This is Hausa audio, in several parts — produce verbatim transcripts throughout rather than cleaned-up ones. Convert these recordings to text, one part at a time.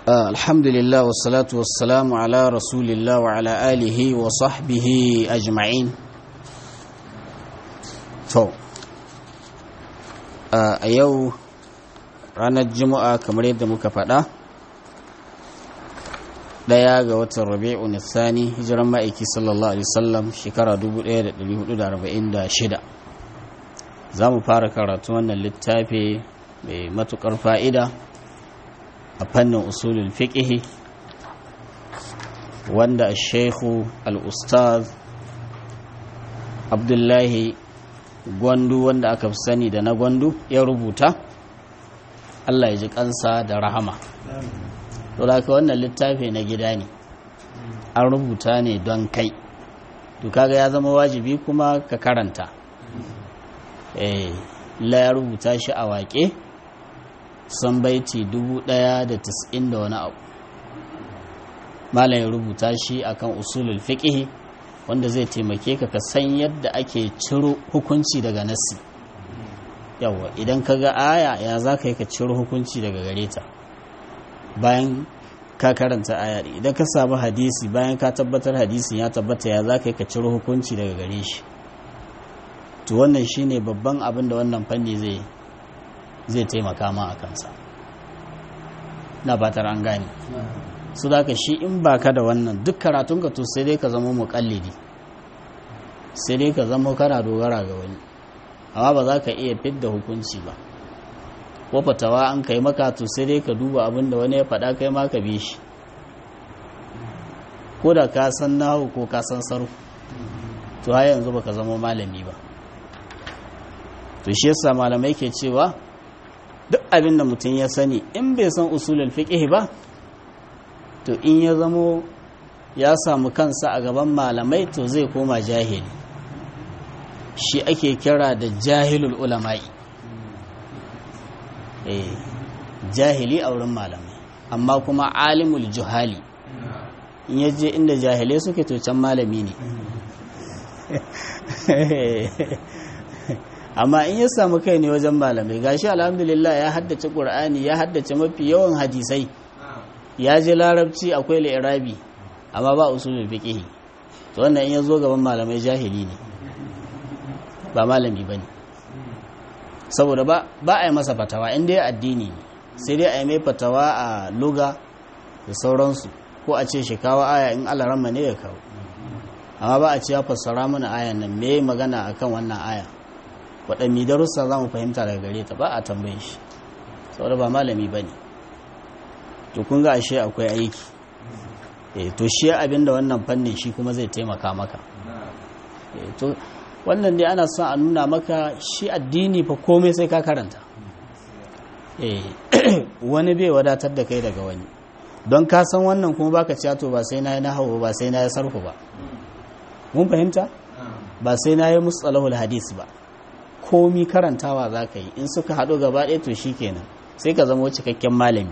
آه الحمد لله والصلاة والسلام على رسول الله وعلى آله وصحبه أجمعين. تو آه أيو رانا الجمعة كمريد مكفأة daya ga watan rabi'un thani hijiran ma'aiki sallallahu alaihi wasallam shekara dubu ɗaya da ɗari hudu da arba'in da shida. Za mu fara karatu wannan littafi mai matukar fa'ida a fannin usulul fiqh wanda Sheikhu al-Ustaz Abdullahi Gwandu wanda aka fi sani da na Gwandu ya rubuta. Allah ya ji kansa da rahama. To da wannan littafi na gida ne, an rubuta ne don kai, to kaga ya zama wajibi kuma ka karanta. eh la ya rubuta shi a waƙe san baiti dubu ɗaya da tis'in da wani abu. Malam ya rubuta shi akan usulul fiqh wanda zai taimake ka ka san yadda ake ciro hukunci daga nassi. Yawa idan kaga aya ya zaka yi ka ciro hukunci daga gare ta bayan ka karanta aya. Idan ka samu hadisi bayan ka tabbatar hadisin ya tabbata ya za ka yi ka ciro hukunci daga gare shi. To wannan shine babban abin da wannan fanni zai zai taimaka ma a kansa. Na batar an gane su da ka shi in baka da wannan duk karatunka to sai dai ka zama muƙallidi, sai dai ka zama kana dogara ga wani, amma ba za ka iya fidda hukunci ba. Ko fatawa an kai maka to sai dai ka duba abin da wani ya faɗa kai ma ka bi shi, ko da ka san nahu ko ka san sarfu to har yanzu baka zama malami ba. To shi yasa malamai ke cewa duk abin da mutum ya sani in bai san usulul fiqh ba to in ya zamo ya samu kansa a gaban malamai to zai koma jahili. Shi ake kira da jahilul ulama'i. Eh, jahili a wurin malamai amma kuma alimul juhali in yaje inda jahilai suke to can malami ne. Amma in ya samu kai ne wajen malamai gashi alhamdulillah ya haddace qur'ani ya haddace mafi yawan hadisai ya ji larabci akwai li'irabi amma ba usulul fiqh to wannan in ya zo gaban malamai jahili ne ba malami bane, saboda ba ba a yi masa fatawa inda ya addini ne, sai dai a yi mai fatawa a luga da sauransu, ko a ce shi kawo aya in alaramma ne ya kawo, amma ba a ce ya fassara mana ayan nan me magana akan wannan aya, waɗanne darussa za mu fahimta daga gare ta, ba a tambaye shi saboda ba malami ba ne. To kun ga ashe akwai aiki. E, to shi abinda wannan fannin shi kuma zai taimaka maka. E, to wannan dai ana son a nuna maka shi addini fa komai sai ka karanta. Eh wani bai wadatar da kai daga wani, don ka san wannan kuma baka cewa to ba sai na yi nahwu ba sai na yi sarfu ba. Mun fahimta? Ba sai na yi mustalahul hadis ba. Komi karantawa za ka yi, in suka haɗu gaba ɗaya to shi kenan sai ka zama cikakken malami.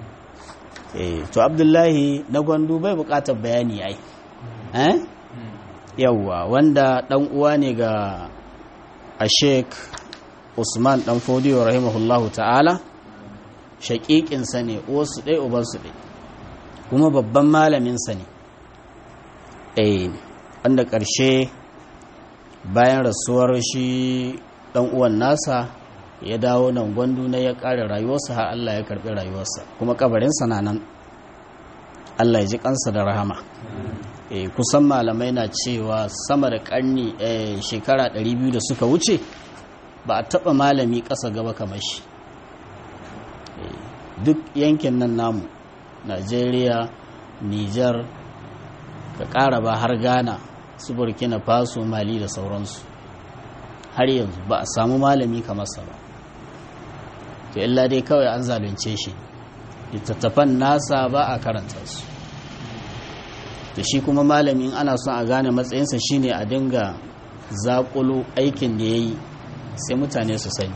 Eh to Abdullahi na Gwandu bai buƙatar bayani ai. Eh? Yawwa wanda dan uwa ne ga Sheikh Usman dan Fodiyo rahimahullahu ta'ala, shaqiqin sa ne, uwarsu dai uban su dai, kuma babban malamin sa ne. Eh wanda karshe bayan rasuwar shi dan uwan nasa ya dawo nan Gwandu na ya kare rayuwarsa har Allah ya karbi rayuwarsa, kuma kabarin sa na nan. Allah ya ji kansa da rahama. E, kusan malamai na cewa sama da karni e, shekara ɗari biyu da suka wuce ba a taɓa malami ƙasa gaba kamar shi. E, duk yankin nan namu Najeriya, Nijar, ka ƙara ba har Ghana, su Burkina Faso, Mali da sauransu, har yanzu ba a samu malami kamar sa ba. To illa dai kawai an zalunce shi, littattafan nasa ba a karanta su. To shi kuma malamin ana son a gane matsayinsa shine a dinga zaƙulo aikin da ya yi sai mutane su sani.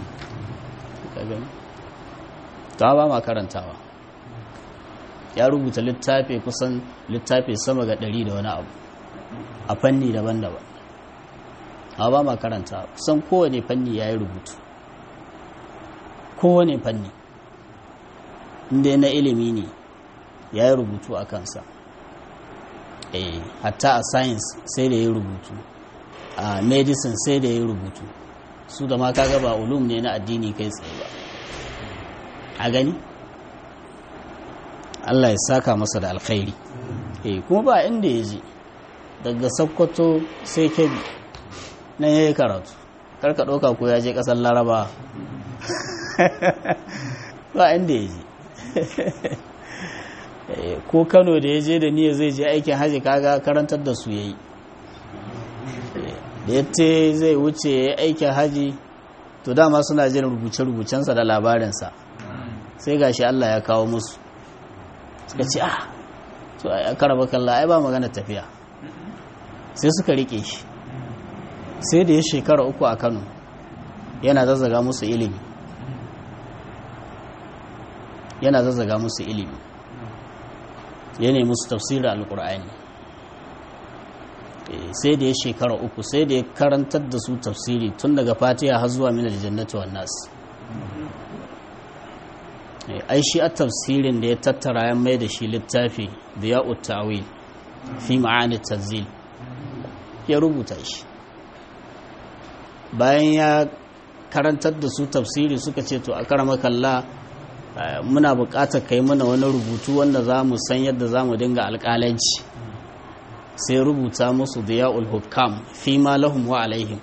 Ta ba ma karantawa. Ya rubuta littafi kusan littafi sama ga ɗari da wani abu a fanni daban-daban. A ba ma karantawa, kusan kowane fanni ya yi rubutu. Kowane fanni. Inda na ilimi ne ya yi rubutu a kansa. Eh, hatta a science sai da ya yi rubutu, a medicine sai da ya yi rubutu, su da ma kaga ba ulum ne na addini kai tsaye ba. A gani Allah ya saka masa da alkhairi. Eh, kuma ba inda ya je daga Sokoto sai Kebbi nan ya yi karatu, karka ɗauka ko ya je ƙasar Laraba ba inda ya je. Ko Kano da ya je da niyya zai je aikin haji kaga karantar da su yayi, da yace zai wuce ya aikin haji to dama suna jin rubuce-rubucensa da labarinsa, sai gashi Allah ya kawo musu suka ce ah to a karaba kalla ai ba magana tafiya, sai suka rike shi, sai da ya shekara uku a Kano yana zazzaga musu ilimi yana zazzaga musu ilimi ya nemi musu tafsirin alkur'ani, sai da ya shekara uku sai da ya karantar da su tafsiri tun daga fatiha har zuwa min aljannati wan nas. Ai shi a tafsirin da ya tattara ya mai da shi littafi da ya ta'wil fi ma'ani tanzil ya rubuta shi. Bayan ya karantar da su tafsiri suka ce to a karamakalla muna buƙatar kai mana wani rubutu wanda za mu san yadda za mu dinga alƙalanci, sai rubuta musu diya'ul hukam fi ma lahum wa alaihim.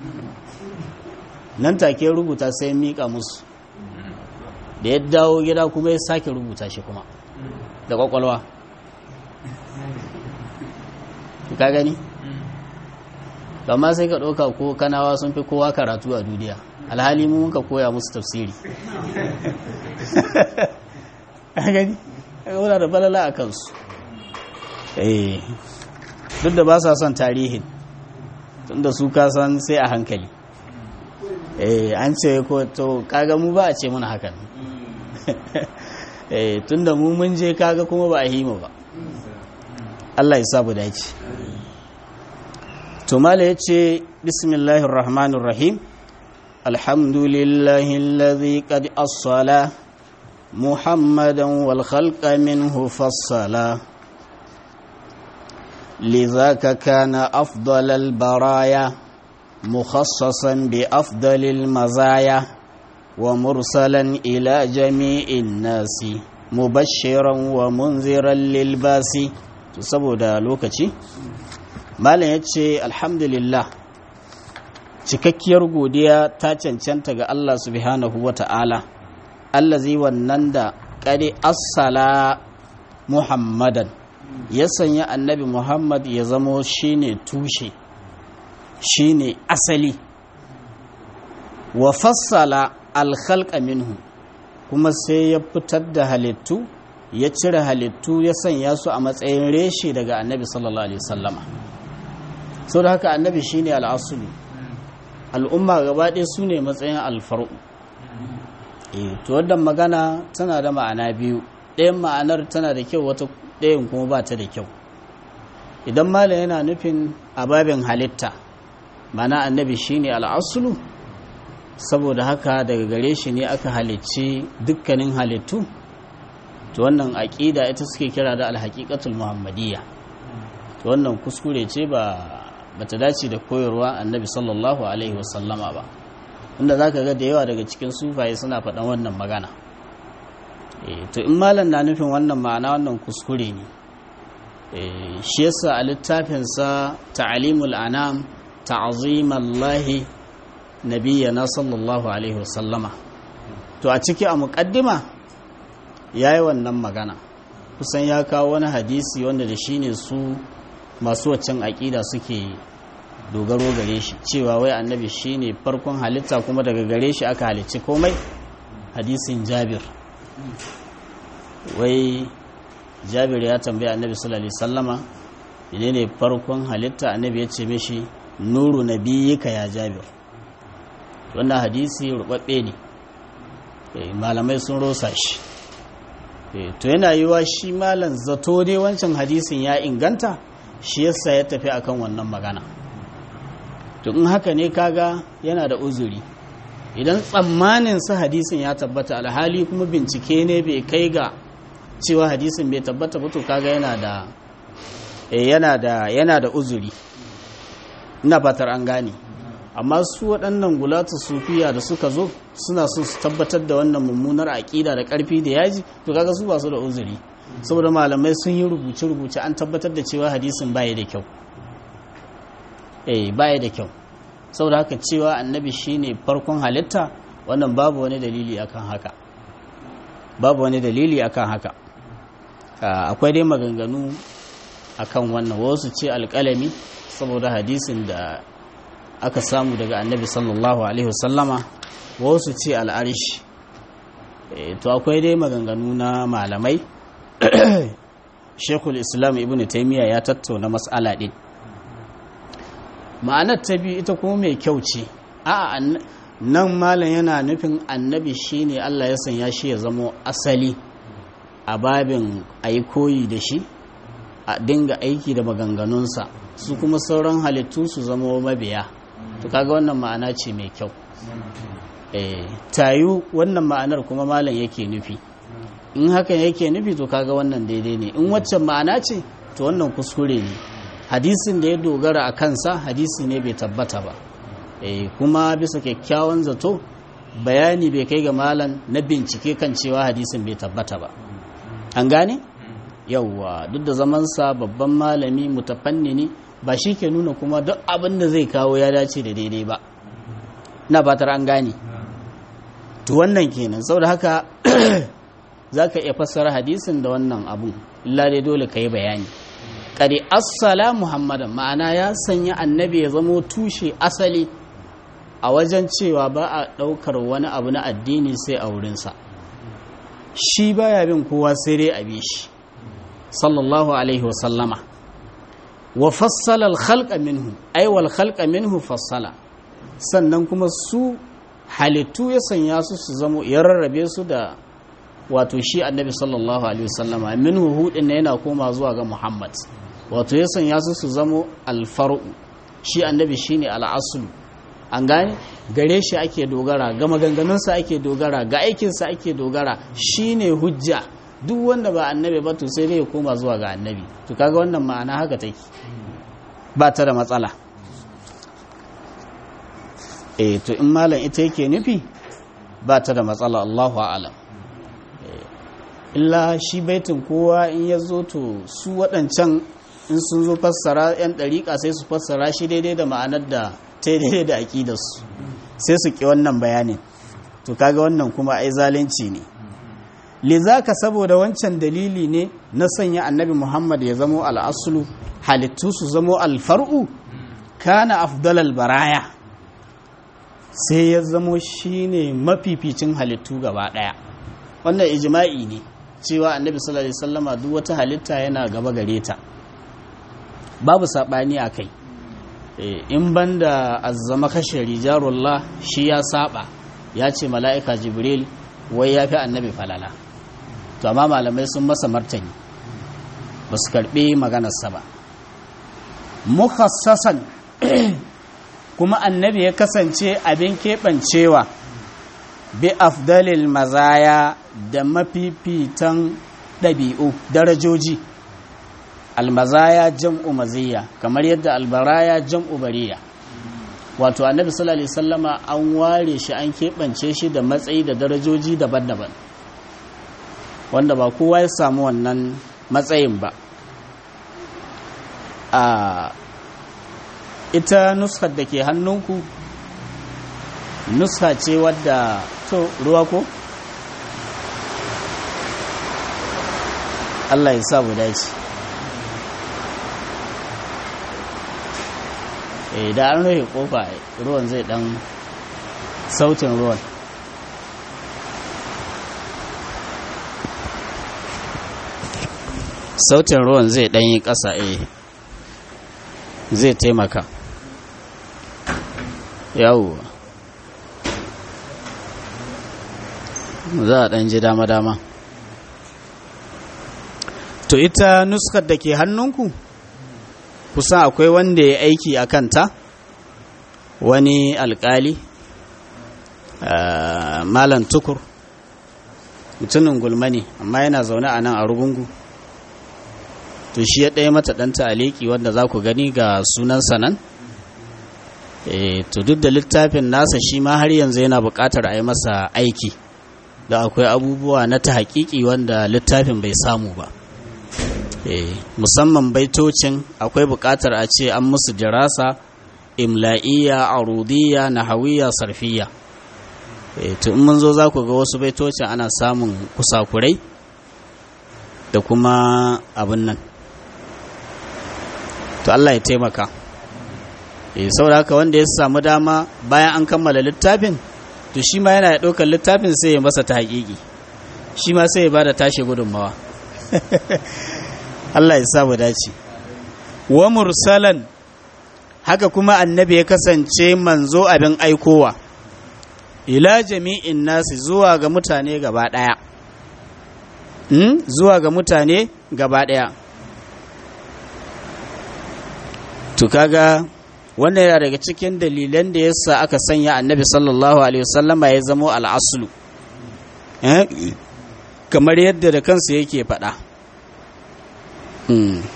Nan take rubuta sai miƙa musu, da ya dawo gida kuma ya sake rubuta shi kuma da kwakwalwa. Ka gani? Amma sai ka ɗauka ko kanawa sun fi kowa karatu a duniya, alhali mu muka koya musu tafsiri. Ka gani? Ka da balala a kansu. Eh, duk da ba sa son tarihin, tunda su ka san sai a hankali. Eh, an ce ko to kaga mu ba a ce mana hakan. Eh, tunda mu mun je kaga kuma ba a hima ba. Allah ya sa mu dace. To mala yace bismillahir rahmanir rahim. Alhamdulillahi alladhi qad as-sala Muhammadan wal khalqa minhu fassala. لذاك كان أفضل البرايا مخصصا بأفضل المزايا ومرسلا إلى جميع الناس مبشرا ومنذرا للباس. saboda lokaci malam yace alhamdulillah, cikakkiyar godiya ta cancanta ga Allah subhanahu wata'ala, allazi wannan da qad assala Muhammadan, ya sanya annabi Muhammad ya zamo shine tushe, shine asali, wa fassala alkhalqa minhu, kuma sai ya fitar da halittu, ya cire halittu ya sanya su a matsayin reshe daga annabi sallallahu alaihi wasallama. So da haka annabi shine al'asulu, al'umma gaba ɗaya su ne matsayin alfar'u. Eh, to wannan magana tana da ma'ana biyu, ɗayan ma'anar tana da kyau, wata ɗayan kuma ba ta da kyau. Idan malam yana nufin ababin halitta, mana annabi shine al'asulu, saboda haka daga gare shi ne aka halicci dukkanin halittu, to wannan aƙida ita suke kira da alhaqiqatul muhammadiyya. To wannan kuskure ce ba bata dace da koyarwa annabi sallallahu alaihi wasallama ba, inda zaka ga da yawa daga cikin sufaye suna faɗan wannan magana. To in malam na nufin wannan ma'ana, wannan kuskure ne. Shi yasa a littafinsa ta'alimul anam ta'azimallahi nabiyyana sallallahu alaihi wasallama, to a ciki a muqaddima yayi wannan magana, kusan ya kawo wani hadisi wanda da shine su masu waccan aqida suke dogaro gare shi, cewa wai annabi shine farkon halitta kuma daga gare shi aka halicci komai. Hadisin Jabir, wai Jabir ya tambaya annabi sallallahu alaihi wasallama menene farkon halitta, annabi ya ce mishi nuru nabiyyika ya Jabir. Wannan hadisi rubabbe ne, malamai sun rosa shi. To yana yiwa shi malam zato dai wancan hadisin ya inganta, shi yasa ya tafi akan wannan magana. To in haka ne kaga yana da uzuri, idan tsammanin sa hadisin ya tabbata alhali kuma bincike ne bai kai ga cewa hadisin bai tabbata ba to kaga yana da yana da yana da uzuri, ina fatar an gane. Amma su waɗannan gulatu sufiya da suka zo suna so su tabbatar da wannan mummunar aƙida da ƙarfi da yaji, to kaga su ba su da uzuri, saboda malamai sun yi rubuce-rubuce an tabbatar da cewa hadisin baya da kyau. eh baya da kyau, saboda haka cewa annabi shine farkon halitta wannan babu wani dalili akan haka, babu wani dalili akan haka. Akwai dai maganganu akan wannan, wasu ce alƙalami saboda hadisin da aka samu daga annabi sallallahu alaihi wasallama, wasu ce al'arish. To akwai dai maganganu na malamai. Sheikhul Islam Ibn Taymiyyah ya tattauna mas'ala din. Ma'anar ta biyu ita kuma mai kyau ce, a'a nan malam yana nufin annabi shine Allah ya sanya shi ya zamo asali a babin ayi koyi da shi, a dinga aiki da maganganunsa, su kuma sauran halittu su zamo mabiya. To kaga wannan ma'ana ce mai kyau. Eh tayu wannan ma'anar kuma malam yake nufi, in hakan yake nufi to kaga wannan daidai ne, in waccan ma'ana ce to wannan kuskure ne. Hadisin da ya dogara a kansa hadisi ne bai tabbata ba, eh kuma bisa kyakkyawan zato bayani bai kai ga malam na bincike kan cewa hadisin bai tabbata ba. An gane? Yawwa, duk da zamansa babban malami mutafannini ba shi ke nuna kuma duk abin da zai kawo ya dace da daidai ba, na batar an gane. To wannan kenan, saboda haka za ka iya fassara hadisin da wannan abun, illa dai dole ka yi bayani. Kadi assala muhammadan, ma'ana ya sanya annabi ya zamo tushe asali a wajen cewa ba a ɗaukar wani abu na addini sai a wurinsa, shi baya bin kowa sai dai a bi shi sallallahu alaihi wasallama. Wa fassala al-khalqa minhu, ay wal khalqa minhu fassala, sannan kuma su halittu ya sanya su su zamo, ya rarrabe su da wato shi annabi sallallahu alaihi wasallama. Minhu hudin ne yana koma zuwa ga Muhammad, wato ya sanya su su zamo alfaru, shi annabi shine al'aslu. An gane, gare shi ake dogara, ga maganganunsa ake dogara, ga aikinsa ake dogara, shine hujja. Duk wanda ba annabi ba to sai dai ya koma zuwa ga annabi. To kaga wannan ma'ana haka take, ba ta da matsala. eh to in malam ita yake nufi ba ta da matsala, Allahu a'lam. Illa shi baitin kowa in ya zo to su waɗancan in sun zo fassara 'yan ɗariƙa sai su fassara shi daidai da ma'anar da ta daidai da aƙidarsu, sai su ƙi wannan bayanin. To kaga wannan kuma ai zalunci ne. Lizaka saboda wancan dalili ne na sanya annabi Muhammad ya zamo al'asulu, halittu su zamo alfar'u, kana afdalal baraya, sai ya zamo shine mafificin halittu gaba ɗaya. Wannan ijma'i ne cewa annabi sallallahu alaihi wasallama duk wata halitta yana gaba gare ta, babu sabani akai. In banda azzama kashe rijarullah, shi ya saba, ya ce mala'ika jibril wai ya fi annabi falala. To amma malamai sun masa martani, ba su karɓi maganarsa ba. Mukhassasan kuma annabi ya kasance abin keɓancewa bi afdalil mazaya, da mafifitan ɗabi'u, darajoji. Almazaya jam'u maziya, kamar yadda albaraya jam'u bariya. Wato annabi sallallahu alaihi wasallama an ware shi, an keɓance shi da matsayi da darajoji daban-daban, wanda ba kowa ya samu wannan matsayin ba. A ita nuskar da ke hannunku nuska ce wadda, to ruwa ko? Allah ya sa mu dace. Eh da an rufe kofa ruwan zai dan, sautin ruwan sautin ruwan zai dan yi ƙasa, eh zai taimaka. Yawo za a dan ji dama-dama. To ita nuskar da ke hannunku kusan akwai wanda ya aiki a kanta, wani alkali, uh, malam tukur mutumin gulma ne amma yana zaune a nan a rugungu. To shi ya ɗaya mata ɗan ta'aliki wanda za ku gani ga sunansa nan. E, to duk da littafin nasa shi ma har yanzu yana buƙatar a yi masa aiki, da akwai abubuwa na ta haƙiƙi wanda littafin bai samu ba. E, musamman baitocin akwai buƙatar a ce an musu dirasa imla'iyya, arudiyya, nahawiyya, sarfiyya. E, to in mun zo za ku ga wasu baitocin ana samun kusakurai da kuma abin nan. To Allah ya taimaka. E, saboda haka wanda ya samu dama bayan an kammala littafin, to shi ma yana ɗaukar littafin sai ya masa ta haƙiƙi, shi ma sai ya ba da tashi gudunmawa. Allah ya sa mu dace. Wa mursalan, haka kuma annabi ya kasance manzo abin aikowa ila jami'in nasi, zuwa ga mutane gaba ɗaya. Hmm? Zuwa ga mutane gaba ɗaya. To kaga wannan yana daga cikin dalilan da yasa aka sanya annabi sallallahu alaihi wasallama ya zamo al'aslu, eh? Kamar yadda da kansa yake faɗa. Hmm.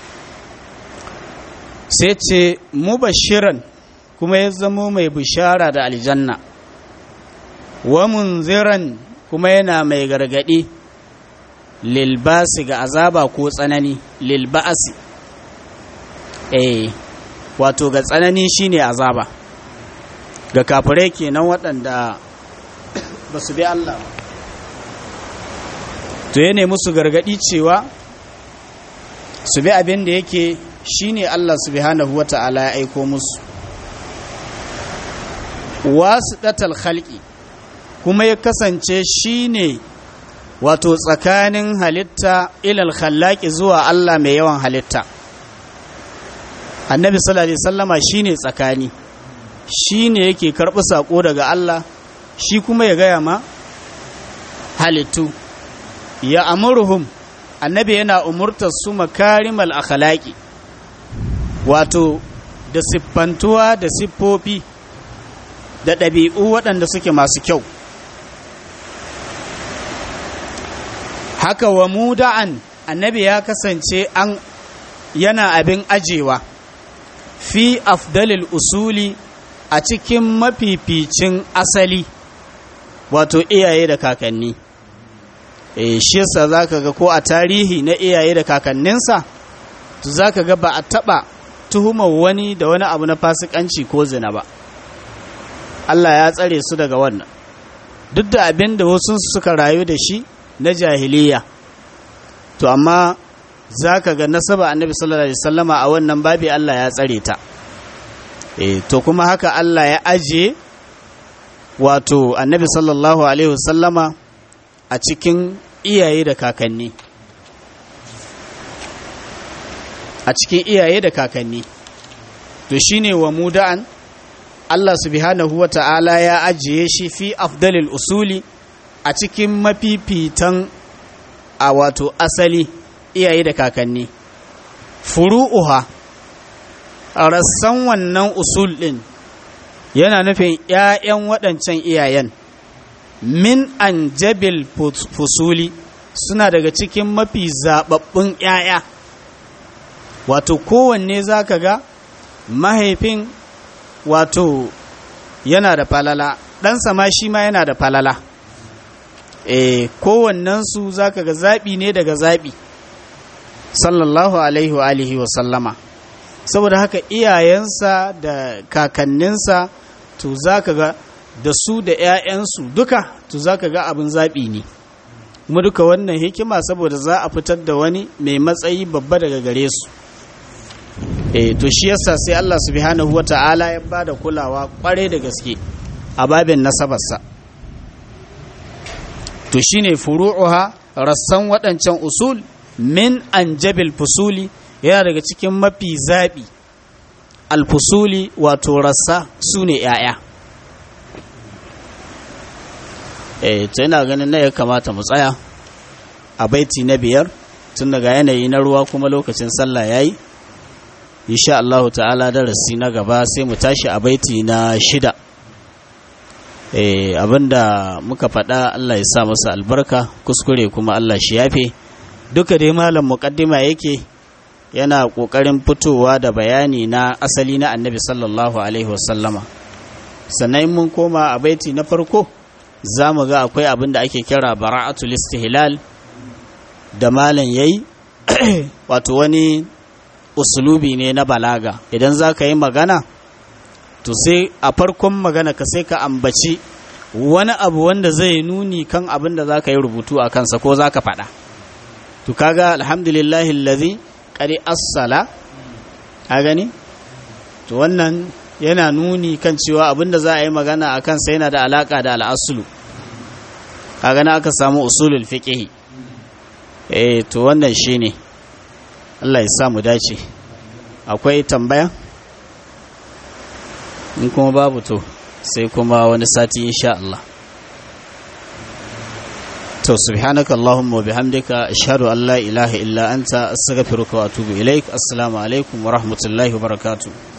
Sai ce mubashiran, kuma ya zamo mai bishara da aljanna, wa munziran, kuma yana mai gargadi lilbasi, ga azaba ko tsanani. Lilbasi, eh wato ga tsanani shine azaba ga kafirai kenan waɗanda ba su bi Allah ba. To yana musu gargadi cewa su bi abin da yake shine Allah subhanahu wata'ala ya aiko musu. Wasidatal khalqi, kuma ya kasance shine wato tsakanin halitta ilal khallaqi, zuwa Allah mai yawan halitta. Annabi sallallahu alaihi wasallama shine tsakani, shine yake karɓi sako daga Allah, shi kuma ya gaya ma halittu. Ya amuruhum, annabi yana umurtar su makarimal akhlaqi, wato da siffantuwa da siffofi da ɗabi'u waɗanda suke masu kyau. Haka wa muda'an, annabi ya kasance an yana abin ajewa fi afdalil usuli, a cikin mafificin asali, wato iyaye da kakanni. E, shi yasa zaka ga ko a tarihi na iyaye da kakanninsa, to zaka ga ba a taɓa tuhumar wani da wani abu na fasikanci ko zina ba. Allah ya tsare su daga wannan, duk da abin da wasu suka rayu da shi na jahiliya. To amma za ka ga nasaba annabi sallallahu alaihi wasallama a wannan babi Allah ya tsare ta. E, to kuma haka Allah ya aje wato annabi sallallahu alaihi wasallama a cikin iyaye da kakanni, a cikin iyaye da kakanni. To shine wa muda'an, Allah subhanahu wa ta'ala ya ajiye shi fi afdalil usuli, a cikin mafifitan a wato asali, iyaye da kakanni. Furu'uha, rassan wannan usul ɗin yana nufin ‘ya'yan waɗancan iyayen. Min an jabil fusuli, suna daga cikin mafi zaɓaɓɓun ‘ya'ya. Wato kowanne za ka ga mahaifin wato yana da falala, ɗansa ma shi ma yana da falala. E, kowannensu za ka ga zaɓi ne daga zaɓi, sallallahu alaihi wa alihi wa sallama. Saboda haka iyayensa da kakanninsa, to za ka ga da su da ‘ya'yansu duka, to za ka ga abin zaɓi ne. Kuma duka wannan hikima saboda za a fitar da wani mai matsayi babba daga gare su. E, to shi yasa sai Allah subhanahu wa ta'ala ya ba da kulawa ƙwarai da gaske a babin nasabarsa. To shi ne furu'uha, rassan waɗancan usul, min an jabil fusuli, yana daga cikin mafi zaɓi. Alfusuli wato rassa su ne ‘ya'ya. E, ta yana ganin na ya kamata mu tsaya a baiti na biyar, tun daga yanayi na ruwa kuma lokacin sallah ya yi. Insha Allah ta'ala darasi na gaba sai mu tashi a baiti na shida. eh abinda muka faɗa Allah ya sa masa albarka, kuskure kuma Allah shi yafe. Duka dai malam muqaddima yake yana kokarin fitowa da bayani na asali na Annabi sallallahu alaihi wasallama. Sannan mun koma a baiti na farko zamu ga akwai abinda ake kira bara'atul istihlal da malam yayi wato wani usulubi ne na balaga. Idan zaka yi magana to sai a farkon magana ka sai ka ambaci wani abu wanda zai nuni kan abin da za ka yi rubutu a kansa ko za ka faɗa. To kaga alhamdulillahi allazi qad assala, a gani to wannan yana nuni kan cewa abin da za a yi magana a kansa yana da alaka da al'asulu. Kaga na aka samu usulul fiqh. eh to wannan shine. Allah ya sa mu dace. Akwai tambaya? In kuma babu to sai kuma wani sati insha Allah. To subhanaka allahumma wa bihamdika ashhadu an la ilaha illa anta astaghfiruka wa atubu ilaik. Assalamu alaikum wa rahmatullahi wa barakatuh.